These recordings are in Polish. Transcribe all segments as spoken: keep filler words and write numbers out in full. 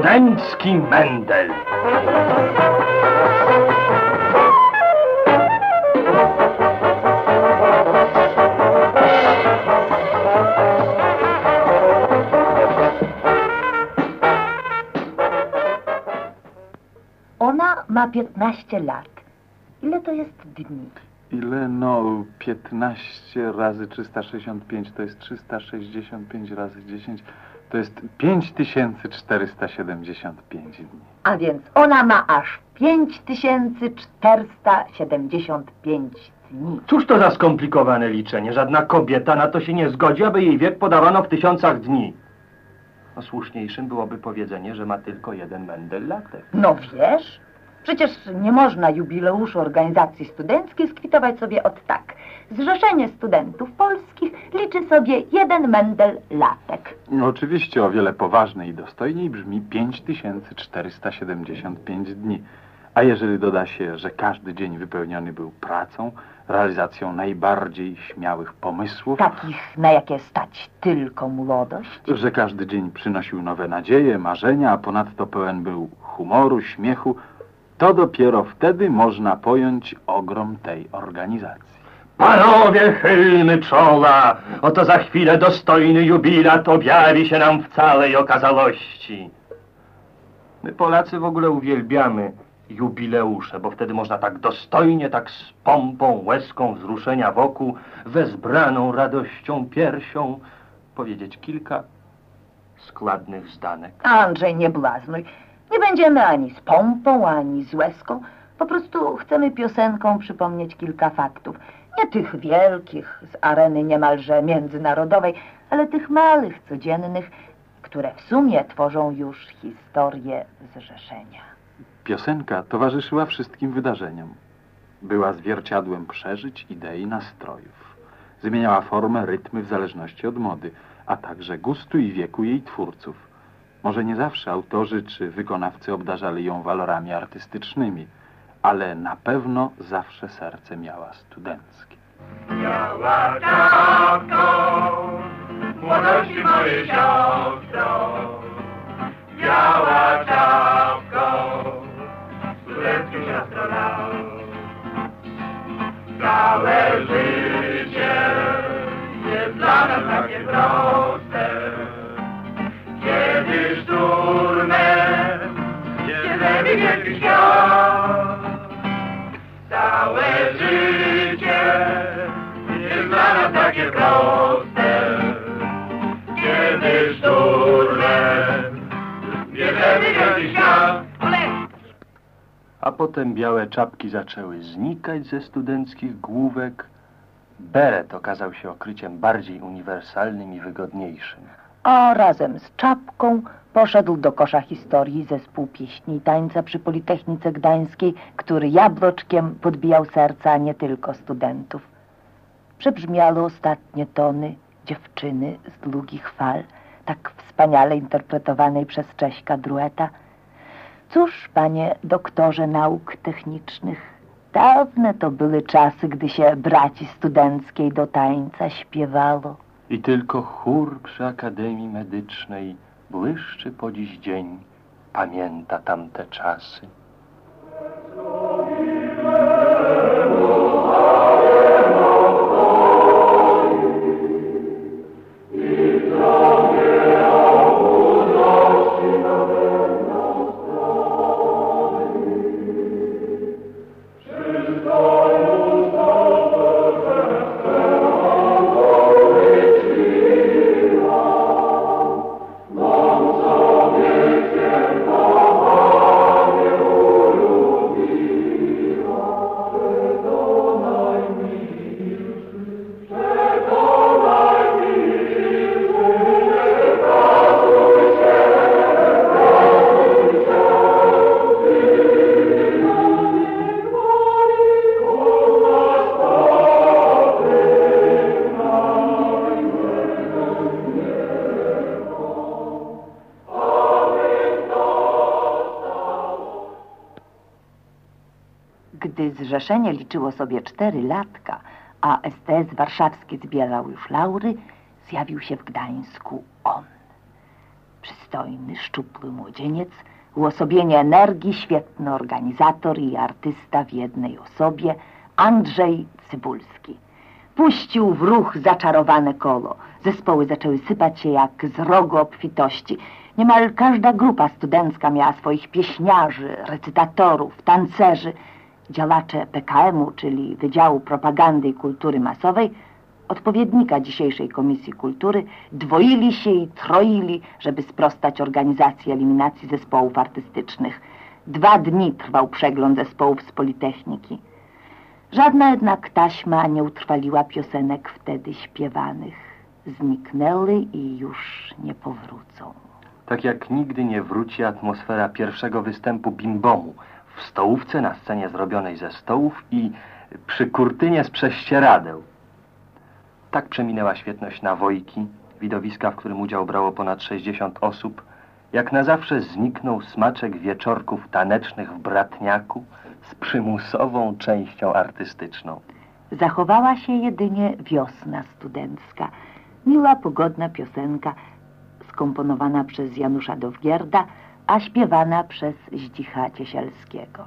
Męcki Mendel. Ona ma piętnaście lat. Ile to jest dni? Ile? No, piętnaście razy trzysta sześćdziesiąt pięć to jest trzysta sześćdziesiąt pięć razy dziesięć, to jest pięć tysięcy czterysta siedemdziesiąt pięć dni. A więc ona ma aż pięć tysięcy czterysta siedemdziesiąt pięć dni. Cóż to za skomplikowane liczenie? Żadna kobieta na to się nie zgodzi, aby jej wiek podawano w tysiącach dni. No, słuszniejszym byłoby powiedzenie, że ma tylko jeden Mendel latek. No wiesz, przecież nie można jubileuszu organizacji studenckiej skwitować sobie od tak. Zrzeszenie Studentów Polskich liczy sobie jeden Mendel latek. No, oczywiście o wiele poważniej i dostojniej brzmi pięć tysięcy czterysta siedemdziesiąt pięć dni. A jeżeli doda się, że każdy dzień wypełniony był pracą, realizacją najbardziej śmiałych pomysłów, takich, na jakie stać tylko młodość, że każdy dzień przynosił nowe nadzieje, marzenia, a ponadto pełen był humoru, śmiechu, to dopiero wtedy można pojąć ogrom tej organizacji. Panowie, chylmy czoła! Oto za chwilę dostojny jubilat objawi się nam w całej okazałości. My Polacy w ogóle uwielbiamy jubileusze, bo wtedy można tak dostojnie, tak z pompą, łezką wzruszenia wokół, wezbraną radością piersią powiedzieć kilka składnych zdanek. Andrzej, nie blaznuj. Nie będziemy ani z pompą, ani z łezką. Po prostu chcemy piosenką przypomnieć kilka faktów. Nie tych wielkich, z areny niemalże międzynarodowej, ale tych małych, codziennych, które w sumie tworzą już historię zrzeszenia. Piosenka towarzyszyła wszystkim wydarzeniom. Była zwierciadłem przeżyć, idei, nastrojów. Zmieniała formę, rytmy w zależności od mody, a także gustu i wieku jej twórców. Może nie zawsze autorzy czy wykonawcy obdarzali ją walorami artystycznymi, ale na pewno zawsze serce miała studenckie. Biała czapko, młodości mojej siostro, biała czapko, studenckie siostro lat. Całe życie jest dla nas takie proste, kiedy szturmem ziemi wielki świat. Całe życie jest dla nas takie proste, kiedy szturmem ziemi wielki świat. A potem białe czapki zaczęły znikać ze studenckich główek. Beret okazał się okryciem bardziej uniwersalnym i wygodniejszym. A razem z czapką poszedł do kosza historii zespół pieśni i tańca przy Politechnice Gdańskiej, który jabłoczkiem podbijał serca nie tylko studentów. Przebrzmiały ostatnie tony dziewczyny z długich fal, tak wspaniale interpretowanej przez Cześka Drueta. Cóż, panie doktorze nauk technicznych, dawne to były czasy, gdy się braci studenckiej do tańca śpiewało. I tylko chór przy Akademii Medycznej błyszczy po dziś dzień, pamięta tamte czasy. Gdy zrzeszenie liczyło sobie cztery latka, a S T S warszawskie zbierał już laury, zjawił się w Gdańsku on. Przystojny, szczupły młodzieniec, uosobienie energii, świetny organizator i artysta w jednej osobie, Andrzej Cybulski. Puścił w ruch zaczarowane koło. Zespoły zaczęły sypać się jak z rogu obfitości. Niemal każda grupa studencka miała swoich pieśniarzy, recytatorów, tancerzy. Działacze P K M-u, czyli Wydziału Propagandy i Kultury Masowej, odpowiednika dzisiejszej Komisji Kultury, dwoili się i troili, żeby sprostać organizacji eliminacji zespołów artystycznych. Dwa dni trwał przegląd zespołów z Politechniki. Żadna jednak taśma nie utrwaliła piosenek wtedy śpiewanych. Zniknęły i już nie powrócą. Tak jak nigdy nie wróci atmosfera pierwszego występu Bimbomu w stołówce na scenie zrobionej ze stołów i przy kurtynie z prześcieradeł. Tak przeminęła świetność Nawojki, widowiska, w którym udział brało ponad sześćdziesiąt osób, jak na zawsze zniknął smaczek wieczorków tanecznych w Bratniaku z przymusową częścią artystyczną. Zachowała się jedynie Wiosna studencka, miła, pogodna piosenka, skomponowana przez Janusza Dowgierda, a śpiewana przez Zdzicha Ciesielskiego.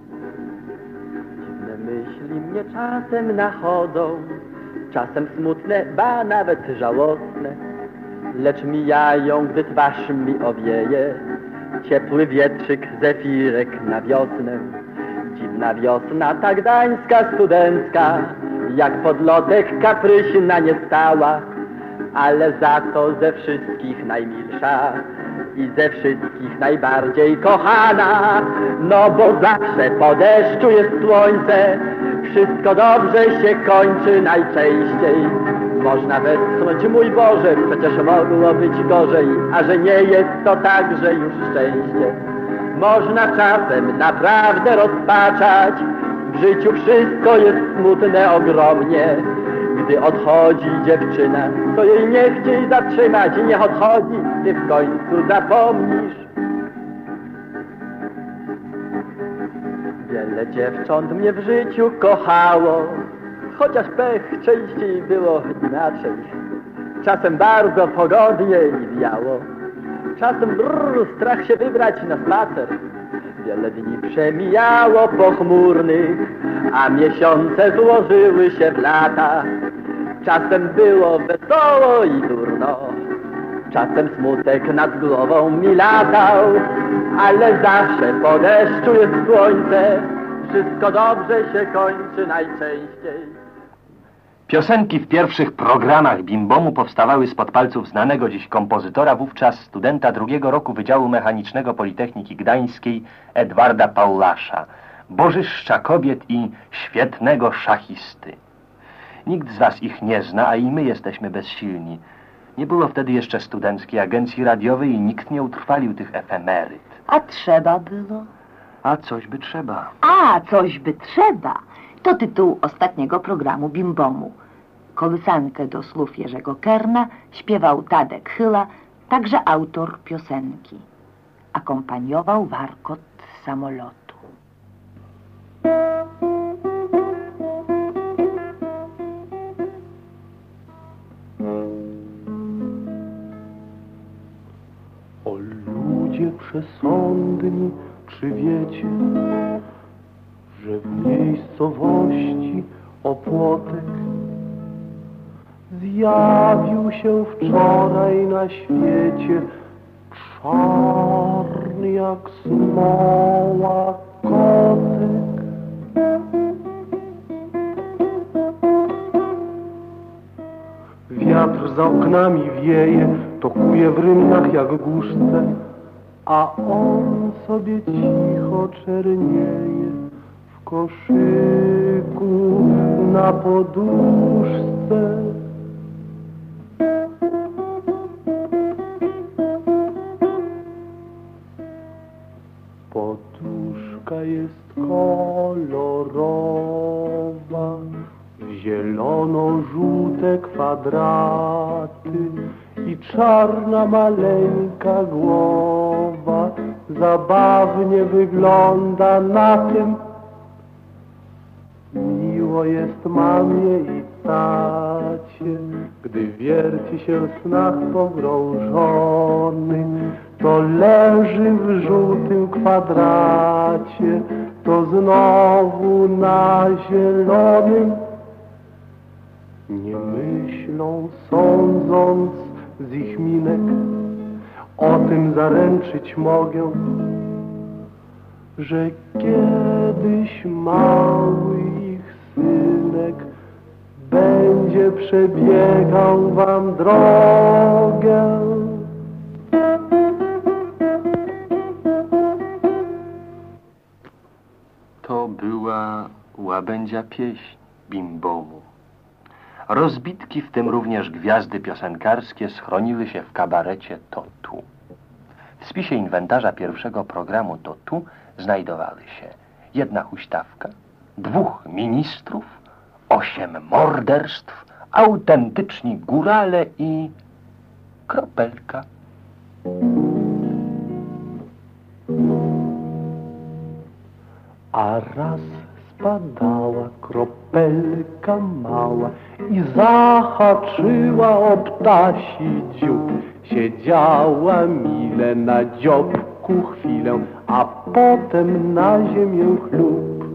Dziwne myśli mnie czasem nachodzą, czasem smutne, ba nawet żałosne, lecz mijają, gdy twarz mi owieje ciepły wietrzyk, zefirek na wiosnę. Dziwna wiosna, ta gdańska studencka, jak podlotek kapryśna nie stała, ale za to ze wszystkich najmilsza i ze wszystkich najbardziej kochana. No bo zawsze po deszczu jest słońce, wszystko dobrze się kończy najczęściej. Można westchnąć, mój Boże, przecież mogło być gorzej, a że nie jest to także już szczęście. Można czasem naprawdę rozpaczać, w życiu wszystko jest smutne ogromnie. Gdy odchodzi dziewczyna, to jej nie chciej zatrzymać, niech odchodzi, ty w końcu zapomnisz. Wiele dziewcząt mnie w życiu kochało, chociaż pech częściej było inaczej. Czasem bardzo pogodnie i wiało, czasem brrr, strach się wybrać na spacer. Wiele dni przemijało pochmurnych, a miesiące złożyły się w lata. Czasem było wesoło i durno, czasem smutek nad głową mi latał, ale zawsze po deszczu jest słońce, wszystko dobrze się kończy najczęściej. Piosenki w pierwszych programach Bimbomu powstawały spod palców znanego dziś kompozytora, wówczas studenta drugiego roku Wydziału Mechanicznego Politechniki Gdańskiej Edwarda Paulasza, bożyszcza kobiet i świetnego szachisty. Nikt z was ich nie zna, a i my jesteśmy bezsilni. Nie było wtedy jeszcze studenckiej agencji radiowej i nikt nie utrwalił tych efemeryt. A trzeba było? A coś by trzeba. A, coś by trzeba. To tytuł ostatniego programu Bimbomu. Kołysankę do słów Jerzego Kerna śpiewał Tadek Chyla, także autor piosenki. Akompaniował warkot samolotu. O ludzie przesądni, czy wiecie, że w miejscowości Opłotek zjawił się wczoraj na świecie czarny jak smoła kotek. Wiatr za oknami wieje, tokuje w rymnach jak głuszce, a on sobie cicho czernieje w koszyku na poduszce. Poduszka jest kolorowa, w zielono-żółte kwadraty i czarna maleńka głowa zabawnie wygląda na tym. Miło jest mamie i postacie, gdy wierci się w snach pogrążony, to leży w żółtym kwadracie, to znowu na zielonym. Nie myślą, sądząc z ich minek, o tym zaręczyć mogę, że kiedyś mały ich synek będzie przebiegał wam drogę. To była łabędzia pieśń Bimbomu. Rozbitki, w tym również gwiazdy piosenkarskie, schroniły się w kabarecie To Tu. W spisie inwentarza pierwszego programu To Tu znajdowały się jedna huśtawka, dwóch ministrów, osiem morderstw, autentyczni górale i kropelka. A raz spadała kropelka mała i zahaczyła o ptasi dziób. Siedziała mile na dziobku chwilę, a potem na ziemię chlub.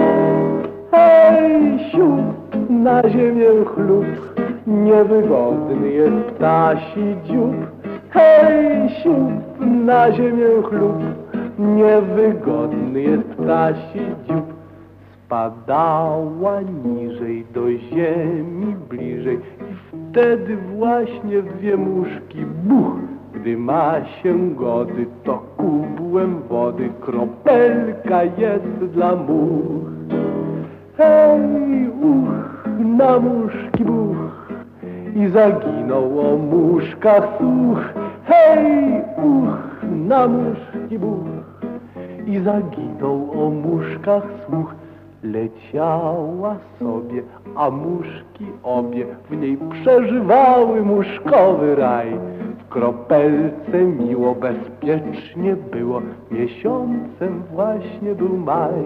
Hej, siup, na ziemię chlub, niewygodny jest ptasi dziób. Hej, siup, na ziemię chlub, niewygodny jest ptasi dziób. Spadała niżej do ziemi bliżej i wtedy właśnie w dwie muszki buch. Gdy ma się gody, to kubłem wody kropelka jest dla much. Hej, uch, na muszki buch i zaginął o muszkach słuch. Hej, uch, na muszki buch i zaginął o muszkach słuch. Leciała sobie, a muszki obie w niej przeżywały muszkowy raj. W kropelce miło, bezpiecznie było, miesiącem właśnie był maj.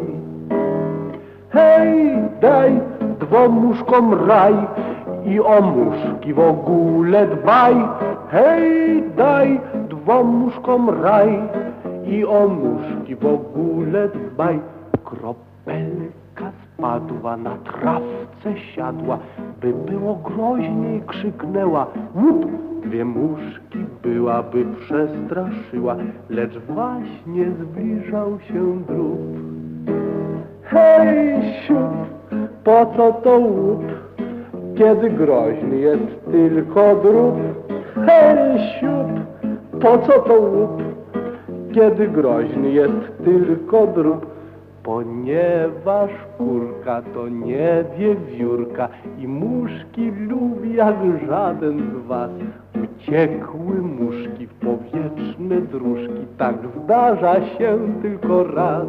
Hej, daj dwom muszkom raj i o muszki w ogóle dbaj. Hej, daj dwom muszkom raj i o muszki w ogóle dbaj. Kropelka spadła, na trawce siadła, by było groźniej krzyknęła łup. Dwie muszki byłaby przestraszyła, lecz właśnie zbliżał się drób. Hej, siup, po co to łup, kiedy groźny jest tylko drób? Hej, siup, po co to łup, kiedy groźny jest tylko drób? Ponieważ kurka to nie wiewiórka i muszki lubi jak żaden z was. Uciekły muszki w powietrzne dróżki, tak zdarza się tylko raz.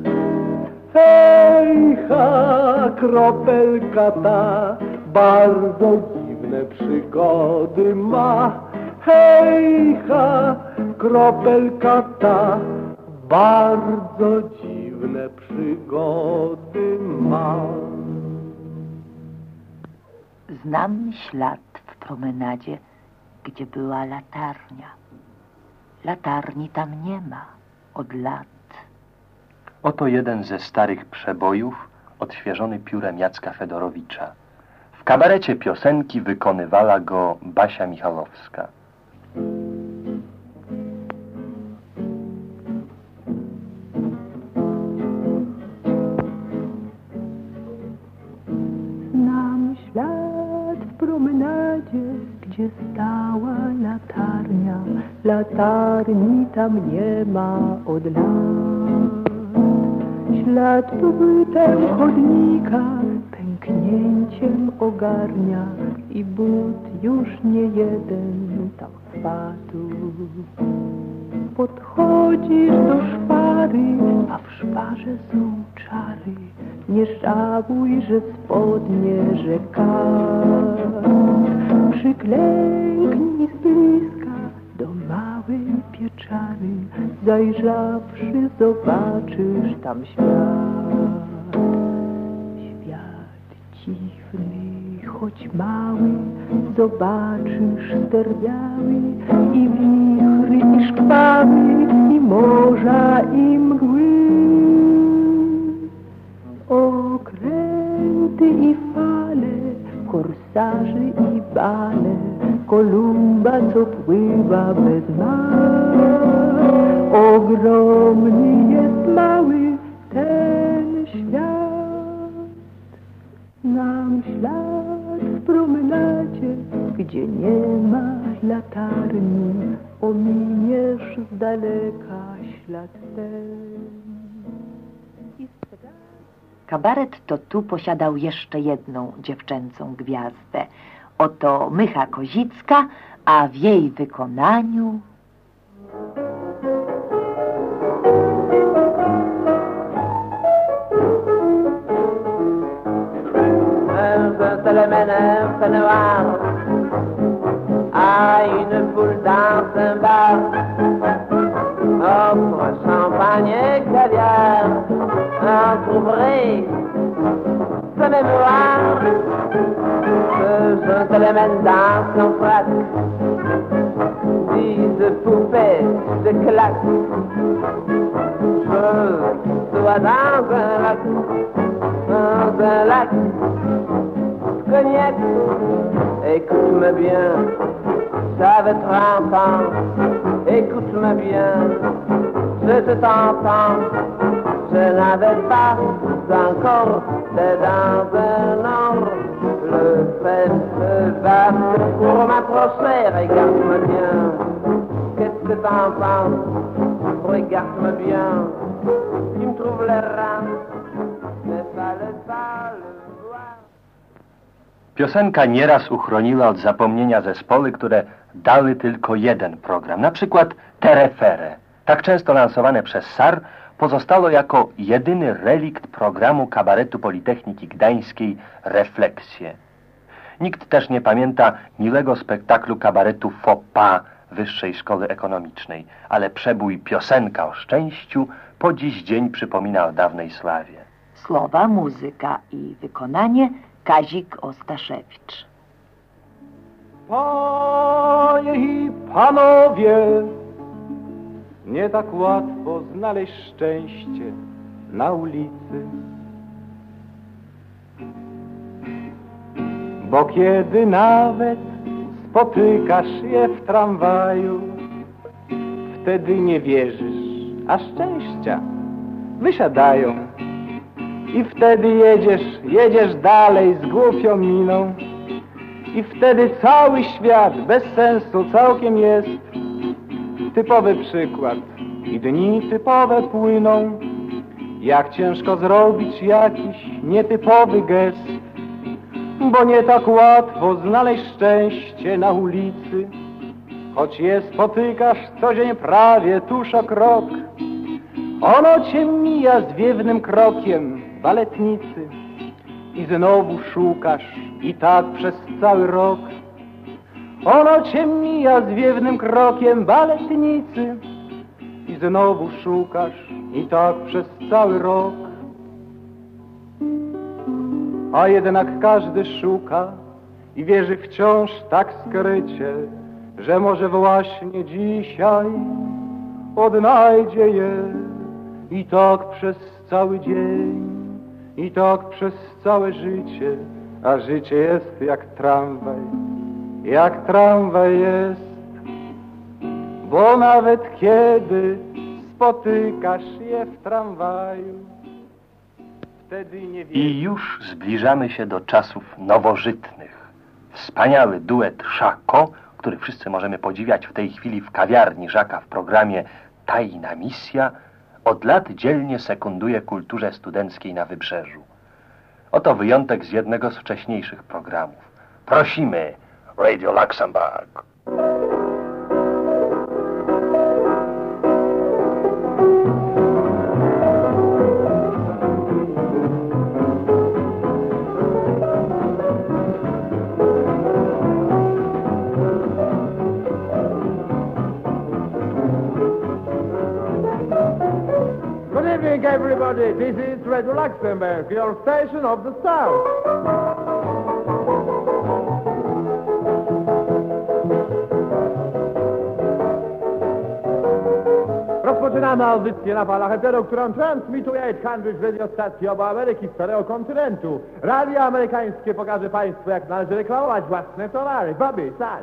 Hej, ha, kropelka ta bardzo dziwne przygody ma. Hej, ha, kropelka ta bardzo dziwne przygody ma. Znam ślad w promenadzie, gdzie była latarnia. Latarni tam nie ma od lat. Oto jeden ze starych przebojów, odświeżony piórem Jacka Fedorowicza. W kabarecie piosenki wykonywała go Basia Michalowska. Znam ślad w promenadzie, gdzie stała latarnia. Latarni tam nie ma od lat. Ślad bytem chodnika pęknięciem ogarnia i but już nie jeden tam wpadł. Podchodzisz do szpary, a w szparze są czary. Nie żałuj, że spodnie rzeka. Przyklęknij z bliska do małej pieczary. Zajrzawszy zobaczysz tam świat. Świat dziwny, choć mały, zobaczysz ster biały i wichry, i szkwały, i morza, i mgły. Okręty i fale, korsarzy i bale, Kolumba, co pływa bez mar. Ogromny jest mały ten świat. Znam ślad w promenadzie, gdzie nie ma latarni, ominiesz z daleka ślad ten. Kabaret to tu posiadał jeszcze jedną dziewczęcą gwiazdę. Oto Mycha Kozicka, a w jej wykonaniu... À une foule dans un bar, offre champagne et caviar, un trouverez ce mémoire. Ce gentleman dans son frac, dix poupées de claque. Je dois dans un lac, dans un lac cognac. Écoute-moi bien, j'avais trente ans, écoute-moi bien, je te t'entends, je n'avais pas encore fait dans un an le festival pour m'approcher. Regarde-moi bien, qu'est-ce que t'en penses? Regarde-moi bien, tu me trouves les reins, mais fallait pas le voir. Piosenka nieraz uchroniła od zapomnienia zespoły, które dały tylko jeden program, na przykład Terefere. Tak często lansowane przez S A R, pozostało jako jedyny relikt programu kabaretu Politechniki Gdańskiej Refleksje. Nikt też nie pamięta miłego spektaklu kabaretu Faux Pas Wyższej Szkoły Ekonomicznej, ale przebój Piosenka o szczęściu po dziś dzień przypomina o dawnej sławie. Słowa, muzyka i wykonanie Kazik Ostaszewicz. Panie i panowie, nie tak łatwo znaleźć szczęście na ulicy. Bo kiedy nawet spotykasz je w tramwaju, wtedy nie wierzysz, a szczęścia wysiadają. I wtedy jedziesz, jedziesz dalej z głupią miną. I wtedy cały świat bez sensu całkiem jest. Typowy przykład. I dni typowe płyną. Jak ciężko zrobić jakiś nietypowy gest. Bo nie tak łatwo znaleźć szczęście na ulicy. Choć je spotykasz co dzień prawie tuż o krok. Ono cię mija zwiewnym krokiem baletnicy. I znowu szukasz i tak przez cały rok. Ono cię mija zwiewnym krokiem baletnicy. I znowu szukasz i tak przez cały rok. A jednak każdy szuka i wierzy wciąż tak skrycie, że może właśnie dzisiaj odnajdzie je. I tak przez cały dzień, i tak przez całe życie, a życie jest jak tramwaj, jak tramwaj jest. Bo nawet kiedy spotykasz je w tramwaju, wtedy nie wiesz... I już zbliżamy się do czasów nowożytnych. Wspaniały duet Szako, który wszyscy możemy podziwiać w tej chwili w kawiarni Żaka w programie Tajna Misja, od lat dzielnie sekunduje kulturze studenckiej na Wybrzeżu. Oto wyjątek z jednego z wcześniejszych programów. Prosimy, Radio Luxembourg. Good evening, everybody. This is Radio Luxembourg, your station of the South. Mamy audycję na falach eteru, którą transmituje Cambridge Radio Station Ameryki z całego kontynentu. Radio amerykańskie pokaże Państwu, jak należy reklamować własne towary. Bobby, sać!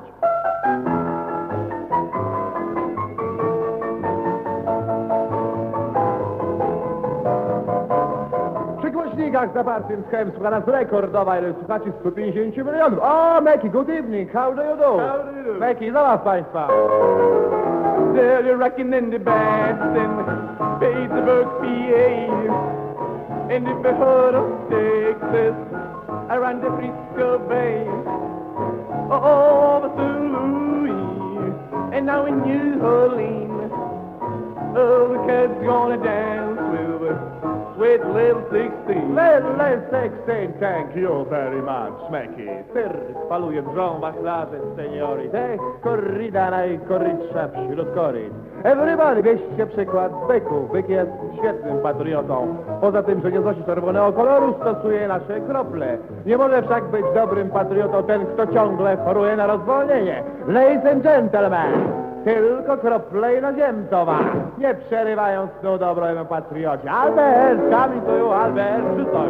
Przy głośnikach zapartym z Chem słucha nas rekordowa ilość słuchaczy sto pięćdziesiąt milionów. O, Meki, good evening, how do you do? How do you do? Meki, zabaw Państwa. Still you're rocking in the bands in Pittsburgh, P A. And if you heard of Texas, around the Frisco Bay, over Saint Louis, and now in New Orleans, oh, the kids gonna dance with sweet little sixteen. Little, little sixteen, thank you very much, Meki. Syr spaluję drżą wachlarze, seniori. Te korrida najkorridsza wśród korrid. Everybody, weźcie przykład z byków. Byk jest świetnym patriotą. Poza tym, że nie znosi czerwonego koloru, stosuje nasze krople. Nie może wszak być dobrym patriotą ten, kto ciągle choruje na rozwolnienie. Ladies and gentlemen, tylko krople inozemcowa, nie przerywając snu dobremu patriocie. Albert, coming to you, Albert, czy coś?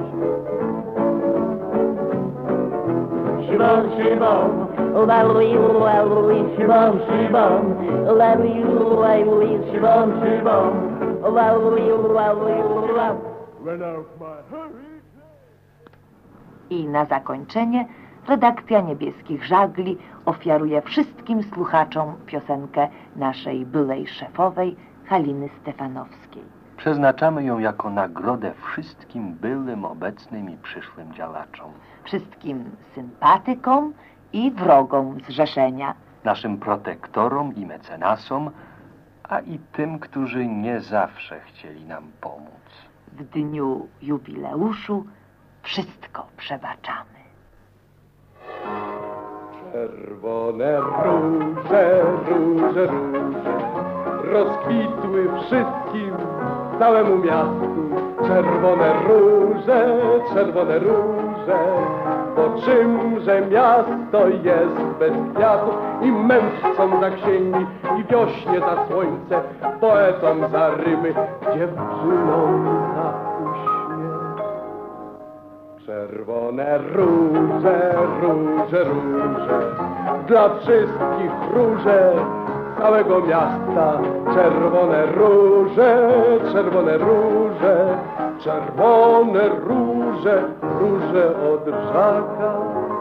Shibon, shibon, ubalui, ubalui, shibon, shibon, ubalui, ubalui, shibon, shibon, ubalui, ubalui, ubalui. I na zakończenie redakcja Niebieskich Żagli ofiaruje wszystkim słuchaczom piosenkę naszej byłej szefowej Haliny Stefanowskiej. Przeznaczamy ją jako nagrodę wszystkim byłym, obecnym i przyszłym działaczom. Wszystkim sympatykom i wrogom zrzeszenia. Naszym protektorom i mecenasom, a i tym, którzy nie zawsze chcieli nam pomóc. W dniu jubileuszu wszystko przebaczamy. Czerwone róże, róże, róże rozkwitły wszystkim, całemu miastu. Czerwone róże, czerwone róże, bo czymże miasto jest bez kwiatów i mędrcom za księgi i wiośnie za słońce, poetom za rymy, dziewczynom za uśmiech. Czerwone róże, róże, róże, dla wszystkich róże całego miasta. Czerwone róże, czerwone róże, czerwone róże, róże od żaka.